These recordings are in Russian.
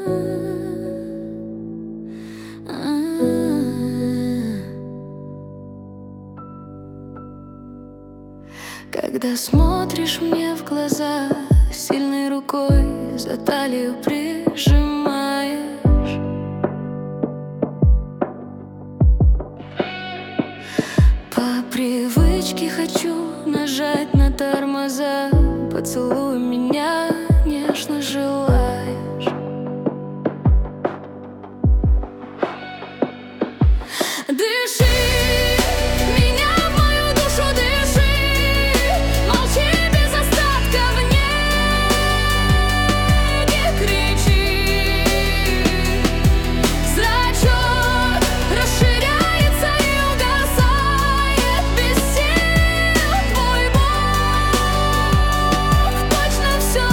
Когда смотришь мне в глаза, сильной рукой за талию прижимаешь, по привычке хочу нажать на тормоза. Поцелуй меня, нежно желаешь. Дыши меня, в мою душу дыши, молчи без остатка в неге, кричи. Зрачок расширяется и угасает без сил. Твой Бог точно все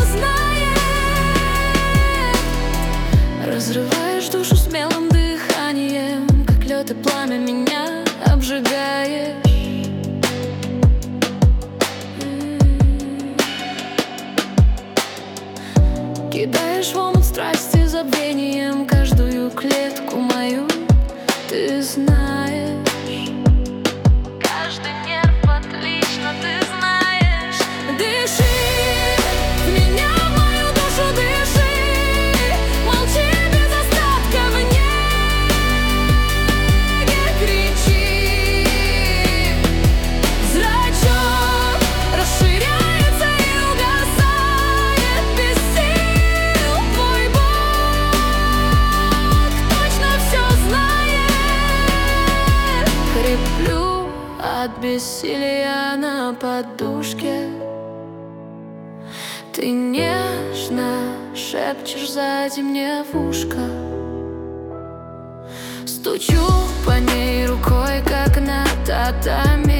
знает. Разрываешь душу смелым дыханием, как лед и пламя меня обжигаешь. Кидаешь в омут страсти забвением каждую клетку мою, ты знаешь. Каждый нерв отлично ты знаешь. Дыши в меня, в мою душу дыши, молчи без остатка в неге, кричи. Зрачок расширяется и угасает без сил. Твой Бог точно все знает. Хриплю от бессилия на подушке. Ты нежно шепчешь сзади мне в ушко. Стучу по ней рукой, как на татами.